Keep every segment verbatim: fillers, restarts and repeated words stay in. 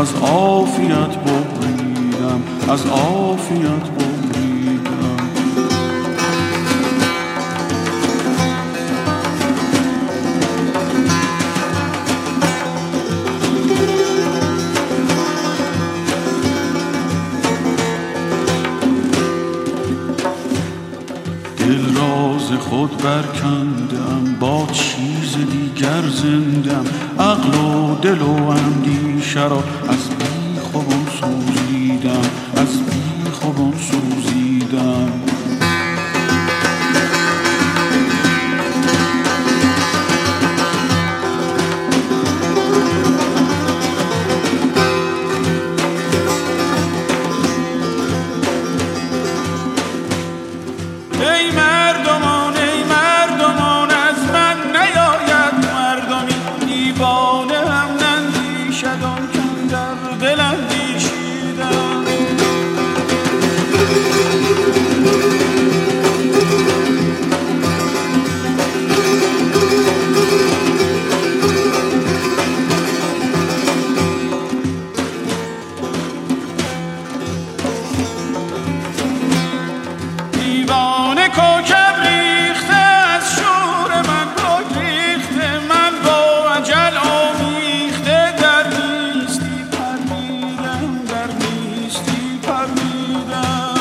از عافیت ببریدم، از عافیت ببریدم. دل راز خود برکندم، با چیز دیگر زندم. عقل و دل و اندیشه را از بیخوابان سوزیدم، از بیخوابان سوزیدم. ای مردمان ای مردمان از من نیاید مردمی، دیوانه هم نندیشد آن کن در دل اندیشیدم. دیوانه کوکب ریخته از شور من بگریخته، من با اجل آمیخته در نیستی پریدم، در نیستی پریدم.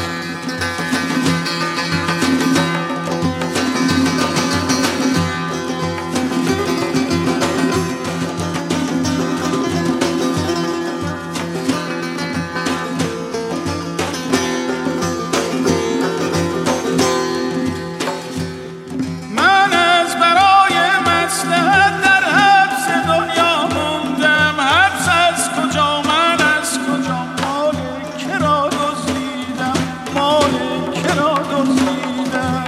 من از برای مصلحت در حبس دنیا موندم، حبس از کجا من از کجا، مال که را دزدیدم، مال که را دزدیدم.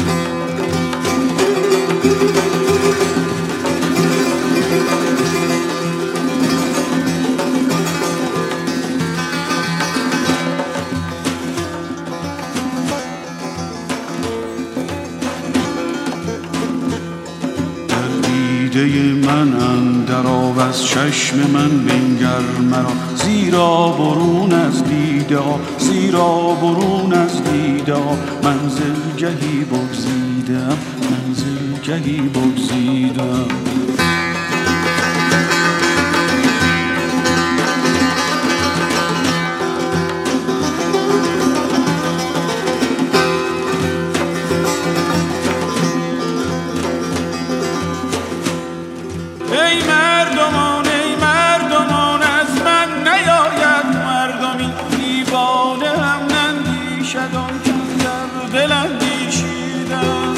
دیده من اندر آو، از چشم من بنگر مرا، زیرا برون از دیده ها، زیرا برون از دیده ها منزل گهی بگزیدم، منزل گهی بگزیدم. ای مردمان ای مردمان از من نیاید مردمی، دیوانه هم نندیشد آن کن در دل اندیشیدم.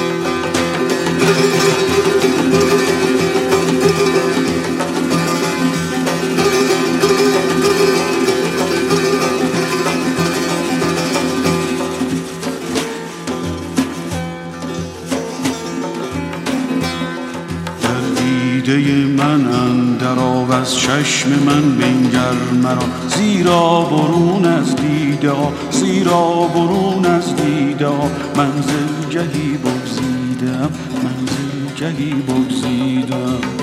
دیده من اندر آو، از چشم من بنگر مرا، زیرا برون از دیده ها، زیرا برون از دیده ها منزل گهی بگزیدم، منزل گهی بگزیدم.